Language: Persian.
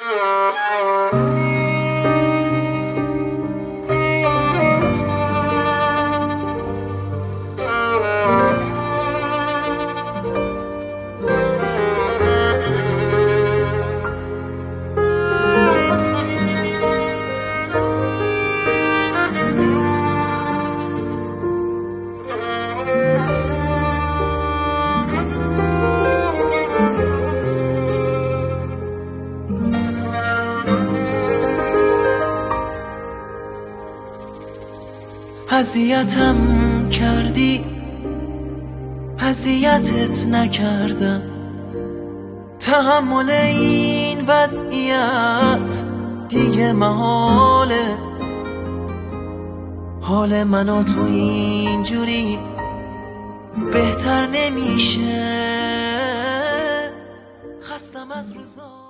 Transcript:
اذیتم کردی، اذیتت نکردم. تحمل این وضعیت دیگه محاله. حال من و تو اینجوری بهتر نمیشه. خستم از روزا